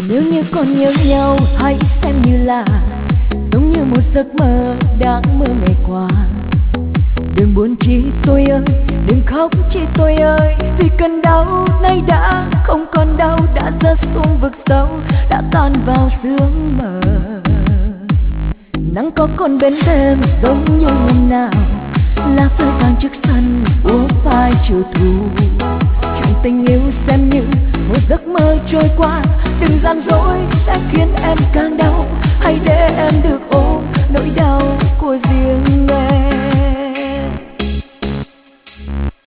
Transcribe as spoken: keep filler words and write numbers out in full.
Nếu như còn nhớ nhau hãy xem như là giống như một giấc mơ đang mơ ngày qua. Đừng buồn chi tôi ơi, đừng khóc chi tôi ơi, vì cơn đau nay đã không còn đau, đã rớt xuống vực sâu, đã tan vào sương mờ. Nắng có còn bên thềm giống như hôm nào, lá rơi vàng trước sân úa vai chiều thu. Chuyện tình yêu xem như một giấc mơ trôi qua, đừng gian dối sẽ khiến em càng đau, hãy để em được ôm nỗi đau của riêng